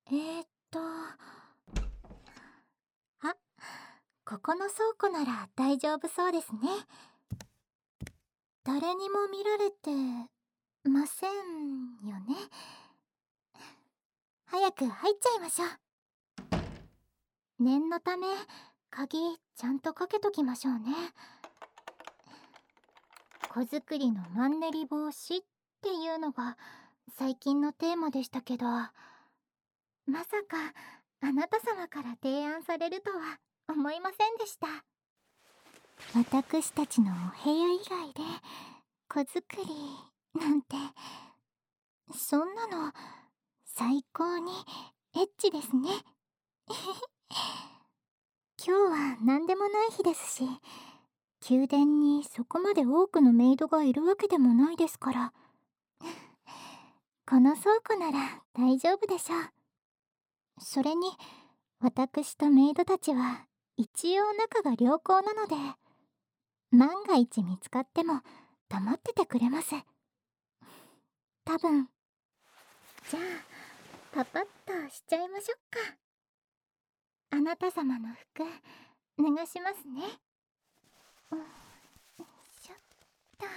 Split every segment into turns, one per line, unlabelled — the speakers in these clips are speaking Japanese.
えーっと、あ、ここの倉庫なら大丈夫そうですね。誰にも見られてませんよね。早く入っちゃいましょう。念のため、鍵ちゃんとかけときましょうね。子作りのマンネリ防止っていうのが最近のテーマでしたけど、まさかあなた様から提案されるとは思いませんでした。私たちのお部屋以外で子作りなんて、そんなの最高にエッチですね。今日は何でもない日ですし、宮殿にそこまで多くのメイドがいるわけでもないですから、この倉庫なら大丈夫でしょう。それに私とメイドたちは一応仲が良好なので、万が一見つかっても黙っててくれます。多分。じゃあパパッとしちゃいましょうか。あなた様の服脱がしますね。よいしょっと。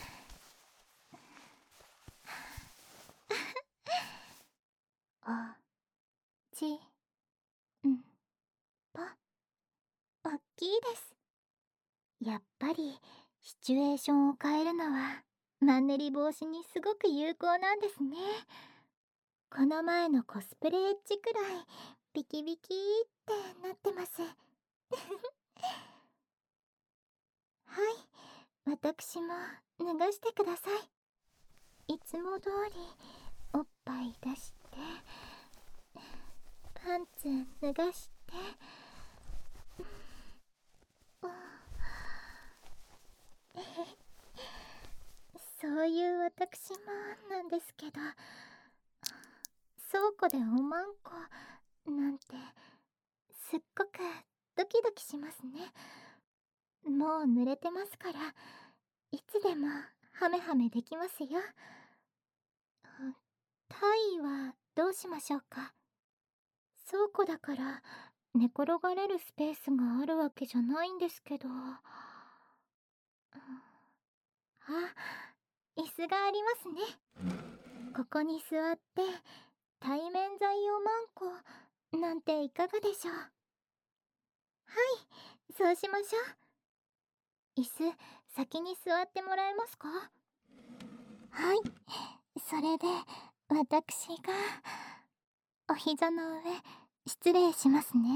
おちんぽ、おっきいです。やっぱりシチュエーションを変えるのはマンネリ防止にすごく有効なんですね。この前のコスプレエッジくらいビキビキってなってます。はい、私も脱がしてください。いつも通りおっぱい出して、パンツ脱がして、そういう私もなんですけど、倉庫でおまんこなんてすっごくドキドキしますね。もう濡れてますから、いつでもハメハメできますよ。タイはどうしましょうか。倉庫だから寝転がれるスペースがあるわけじゃないんですけど。あ、椅子がありますね。ここに座って対面剤をマンコなんていかがでしょう。はい、そうしましょう。椅子先に座ってもらえますか。はい、それで私がお膝の上失礼しますね。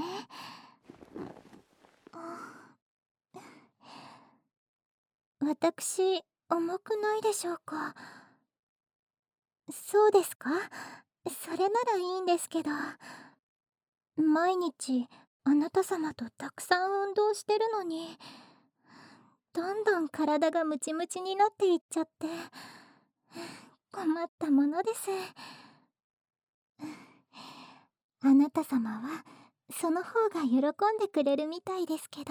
私重くないでしょうか。そうですか。それならいいんですけど、毎日あなた様とたくさん運動してるのに、どんどん体がムチムチになっていっちゃって、困ったものです。あなた様はその方が喜んでくれるみたいですけど。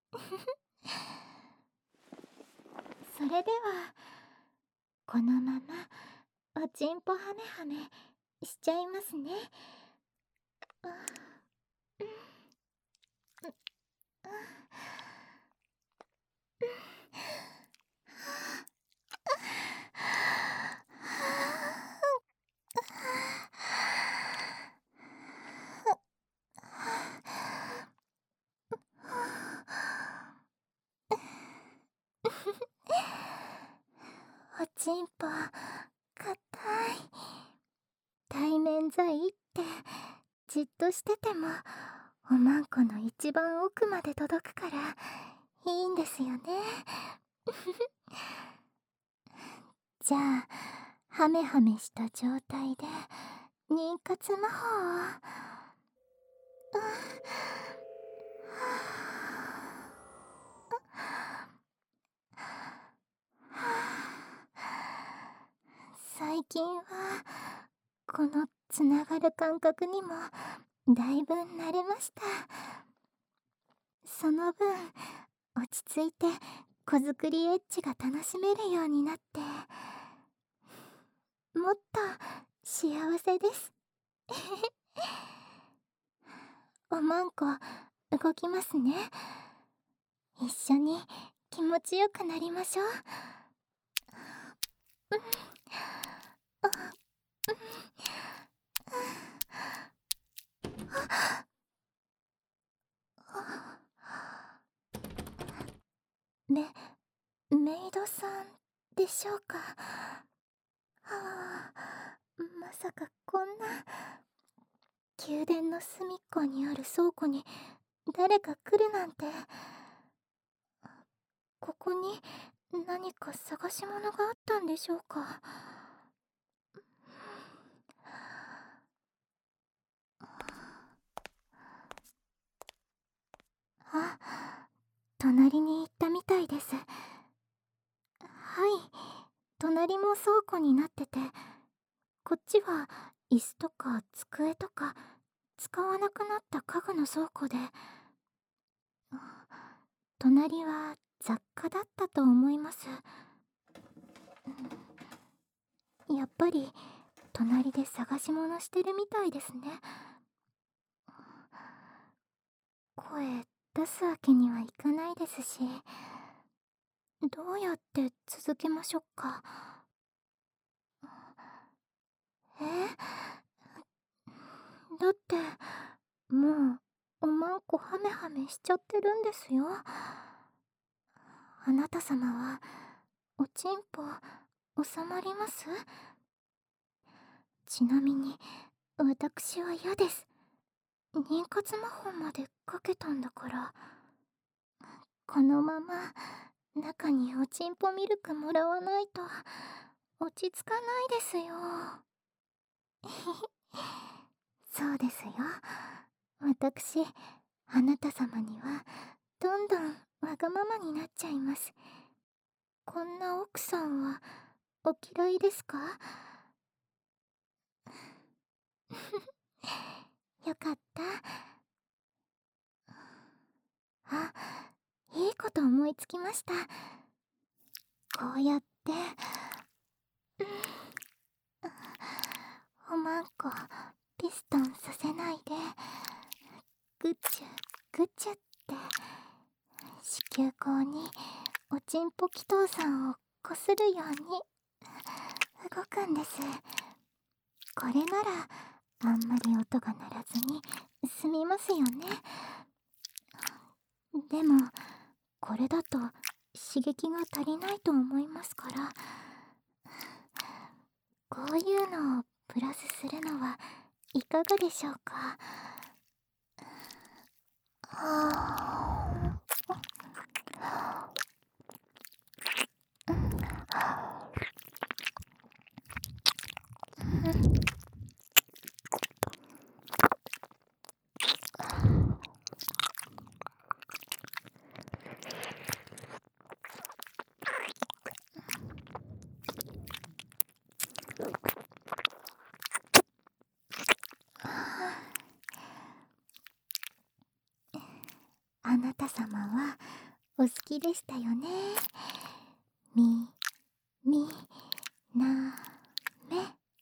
それではこのままおちんぽハメハメしちゃいますね。おちんぽかたい。対面剤ってじっとしててもおまんこの一番奥まで届くからいいんですよね。じゃあハメハメした状態で妊活魔法を。最近はこのつながる感覚にもだいぶ慣れました。その分落ち着いて子作りエッジが楽しめるようになって、もっと幸せです。 おまんこ動きますね。一緒に気持ちよくなりましょう。メメイドさんでしょうか。はあ、まさかこんな宮殿の隅っこにある倉庫に誰か来るなんて。ここに何か探し物があったんでしょうか。あ、隣に行ったみたいです。はい、隣も倉庫になってて、こっちは椅子とか机とか使わなくなった家具の倉庫で、隣は雑貨だったと思います。やっぱり隣で探し物してるみたいですね。声出すわけにはいかないですし、どうやって続けましょうか。だってもうおまんこハメハメしちゃってるんですよ。あなた様はおちんぽ収まります？ちなみに私は嫌です。妊活魔法までかけたんだから。このまま中におちんぽミルクもらわないと落ち着かないですよ。そうですよ。私、あなた様にはどんどんわがままになっちゃいます。こんな奥さんはお嫌いですか？よかった。あ、いいこと思いつきました。こうやって、おまんこピストンさせないで、ぐちゅぐちゅって子宮口におちんぽ祈祷さんをこするように動くんです。これならあんまり音が鳴らずに済みますよね。でもこれだと刺激が足りないと思いますから、こういうのをプラスするのはいかがでしょうか。はあなた様はお好きでしたよね。みなめ。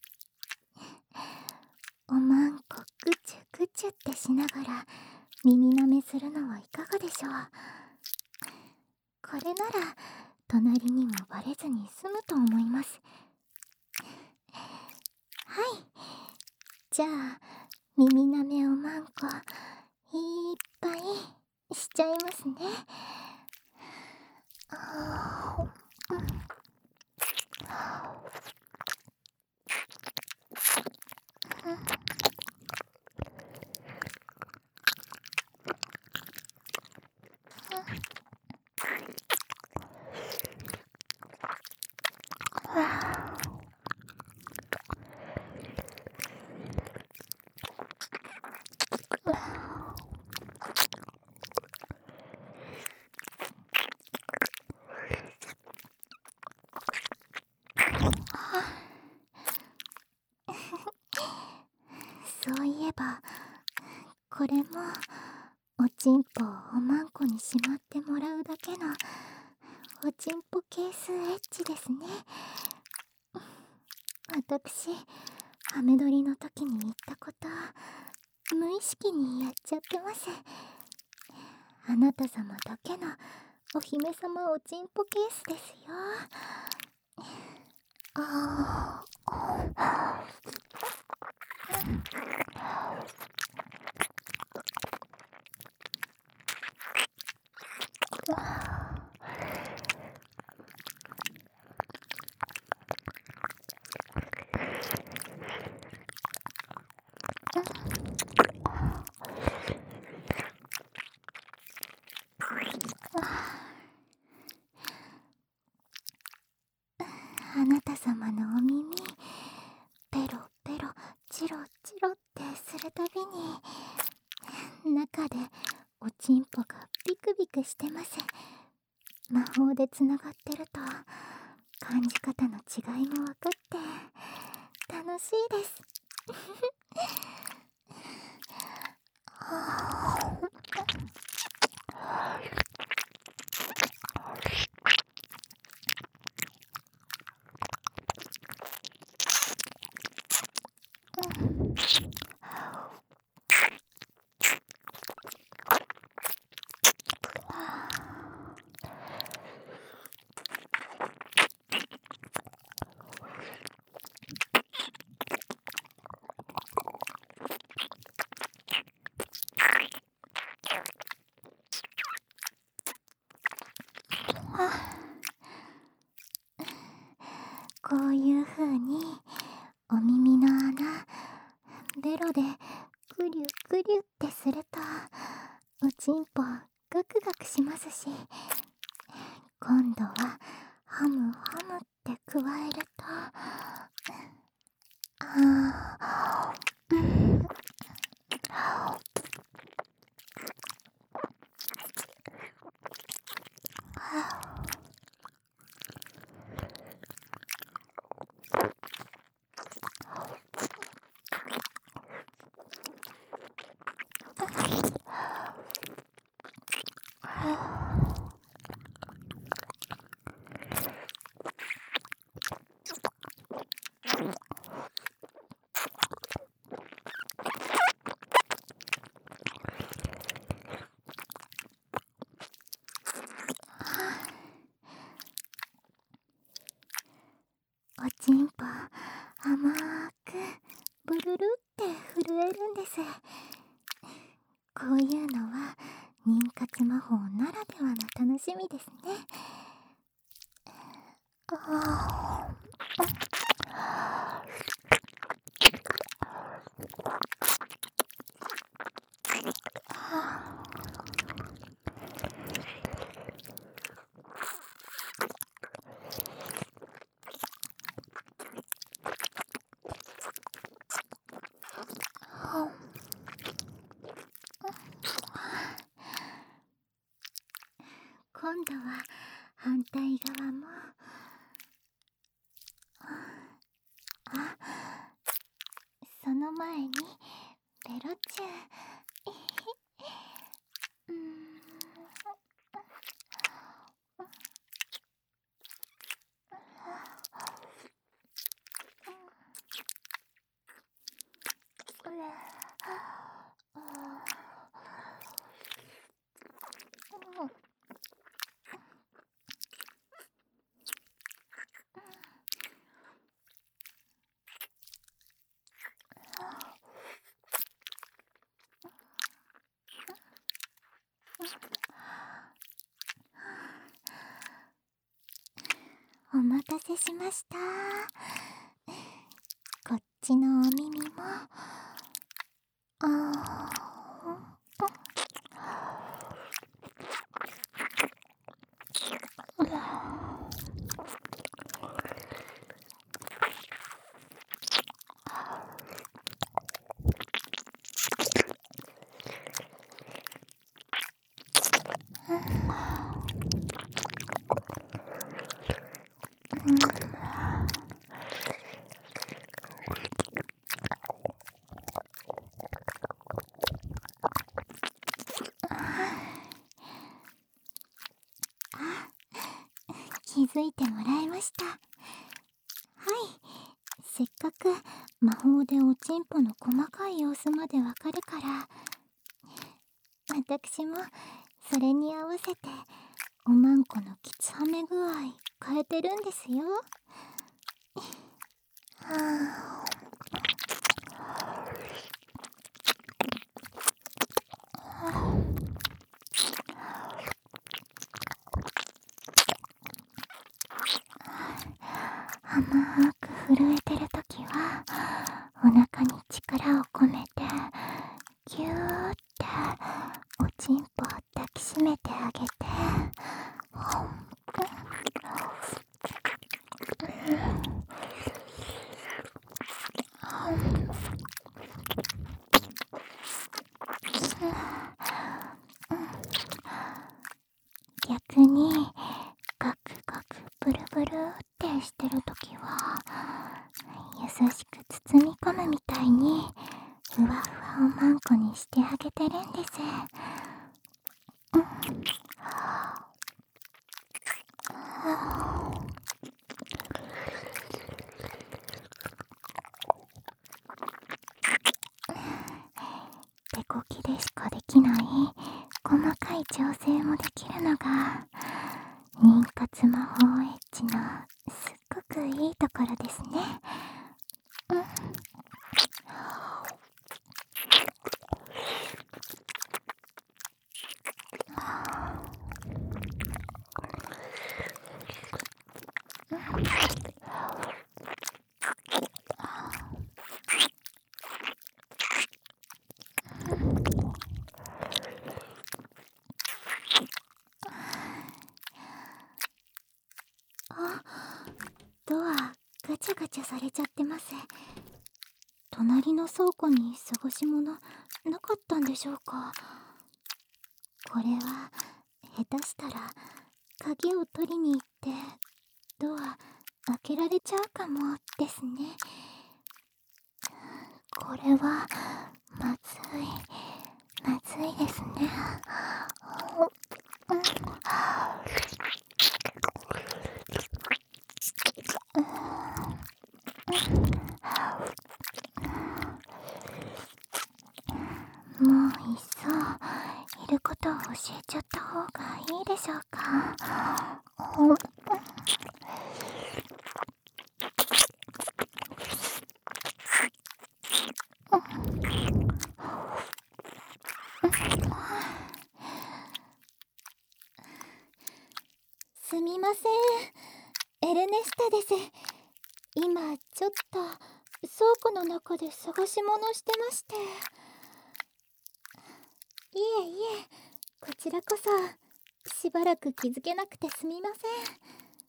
おまんこぐちゅぐちゅってしながら耳なめするのはいかがでしょう。これなら隣にもバレずに済むと思います。はい、じゃあ耳なめおまんこいっぱいしちゃいますね。そういえばこれもおちんぽをおまんこにしまってもらうだけのおちんぽケースエッチですね。私ハメ撮りの時に言ったこと無意識にやっちゃってます。あなた様だけのお姫様おちんぽケースですよ。ああなた様のお耳ペロペロチロチロってするたびに中でおちんぽがビクビクしてます。魔法でつながってると感じ方の違いも分かって楽しいです。こういう風にお耳の穴ベロでグリュグリュってするとおちんぽガクガクしますし、今度はハムハムって加えるとおちんぽ甘くブルルって震えるんです。こういうのは妊活魔法ならではの楽しみですね。今度は反対側も。その前にベロチュー。お待たせしました。こっちのお耳も気づいてもらえました。はい、せっかく魔法でおちんぽの細かい様子までわかるから、私もそれに合わせておまんこのきつはめ具合変えてるんですよ。はあ、甘く震えてるときはお腹に力を込めてぎゅーっておちんぽを抱きしめてあげて、逆にガクガクブルブルってしてるときは優しく包み込むみたいにふわふわをまんこにしてあげてるんです。手こきでしかできない細かい調整もできるのが妊活魔法エッジのすっごくいいところですね。あ、ドアガチャガチャされちゃってます。隣の倉庫に過ごし物なかったんでしょうか。これは下手したら鍵を取りに行ってドア開けられちゃうかもですね。これはまずいですね。もういっそいることを教えちゃった方がいいでしょうか。すみません、エルネスタです。今ちょっと倉庫の中で探し物してまして。いえいえ、こちらこそしばらく気づけなくてすみません。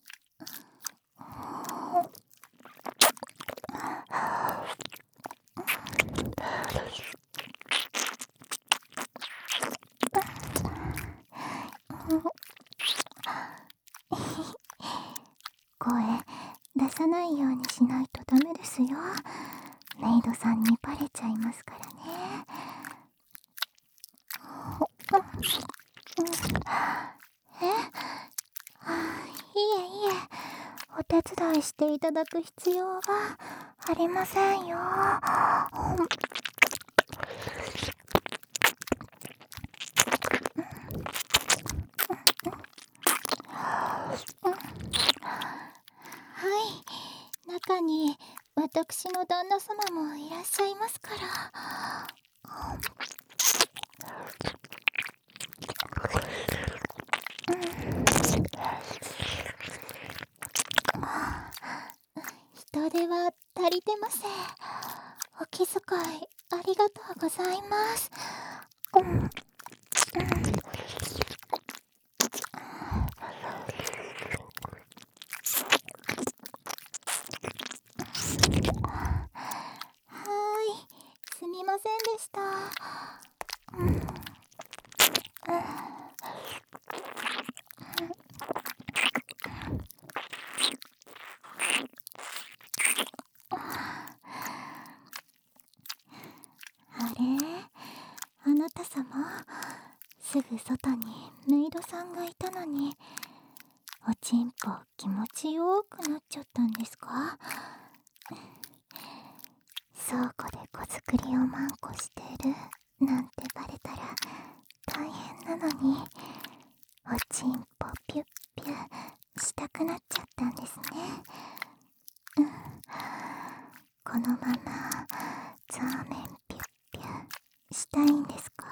声出さないようにしないとダメですよ。メイドさんにバレちゃいますからね。え、いえいえ、お手伝いしていただく必要はありませんよ。はい、中に私の旦那様もいらっしゃいますから。人手は足りてます。お気遣いありがとうございます。すみませんでした。あれ、あなた様、すぐ外にメイドさんがいたのに、おちんぽ気持ちよくなっちゃったんですか？ 倉庫で子作りをマンコしてるなんてバレたら大変なのに、おちんぽピュッピュしたくなっちゃったんですね。このままザーメンピュッピュしたいんですか？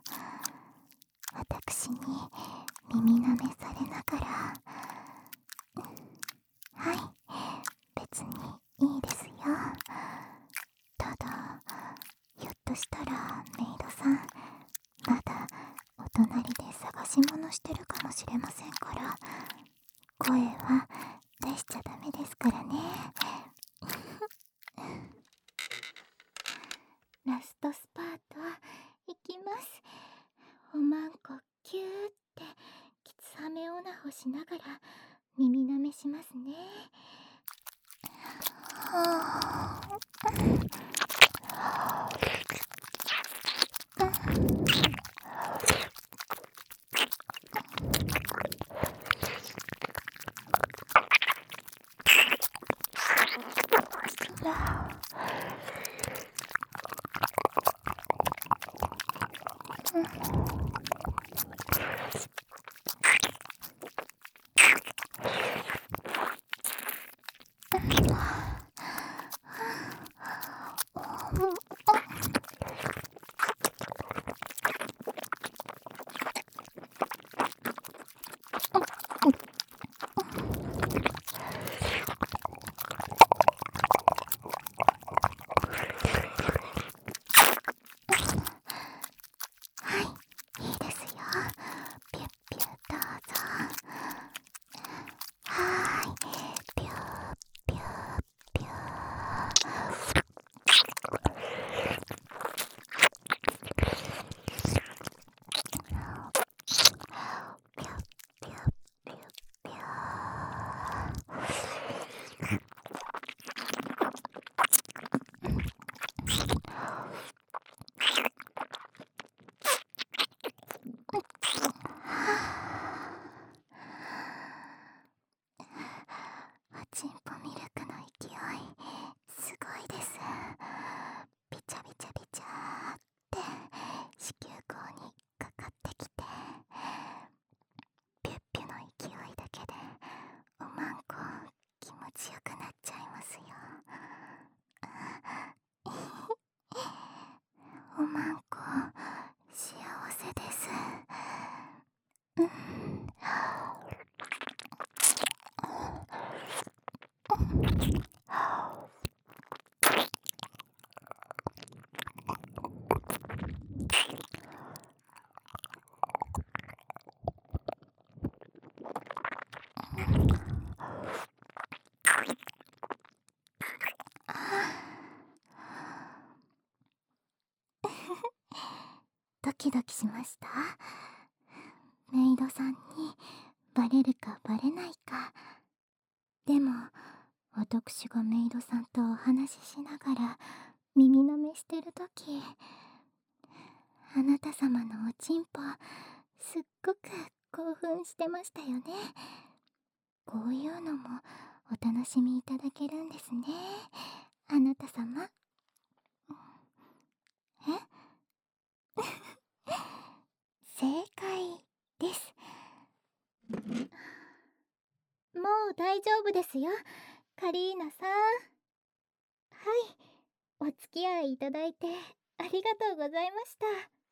私に耳舐めされながら。はい、別にいいですよ。ただ、ひょっとしたらメイドさんまだお隣で探し物してるかもしれませんから、声は出しちゃダメですからね。ラストスパートいきます。おまんこキューってきつはめオナホしながら耳舐めしますね。いいですよ。ピュッピュどうぞ。はーい、ピューピューピュー。ピュッピュッピュッピュー。おちんぽミルクの勢いすごいです。ビチャビチャビチャーって子宮口にかかってきて、ピュッピュの勢いだけでおまんこ気持ちよくなっちゃいますよ。おまんこ幸せです。ドキドキしました。メイドさんにバレるかバレないか。でも私がメイドさんとお話ししながら耳舐めしてるとき、あなた様のおちんぽすっごく興奮してましたよね。こういうのもお楽しみいただけるんですね、あなた様。正解です。もう大丈夫ですよ、カリーナさん。はい、お付き合いいただいてありがとうございました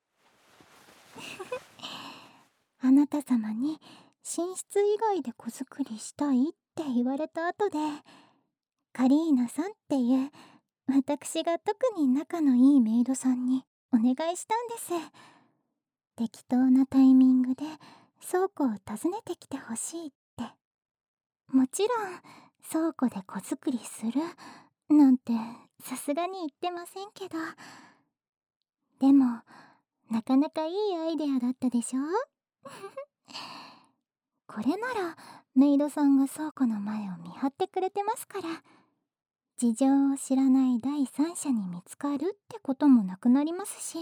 。あなた様に寝室以外で子作りしたいって言われた後で、カリーナさんっていう私が特に仲のいいメイドさんにお願いしたんです。適当なタイミングで倉庫を訪ねてきてほしいって。もちろん倉庫で子作りするなんてさすがに言ってませんけど、でもなかなかいいアイデアだったでしょ。これならメイドさんが倉庫の前を見張ってくれてますから、事情を知らない第三者に見つかるってこともなくなりますし。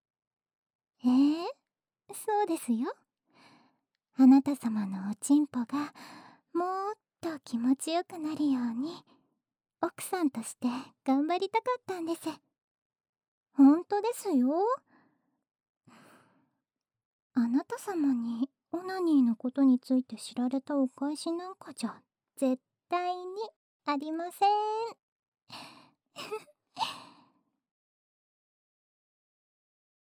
そうですよ。あなた様のおちんぽがもっと気持ちよくなるように奥さんとして頑張りたかったんです。本当ですよ。あなた様にオナニーのことについて知られたお返しなんかじゃ絶対にありません。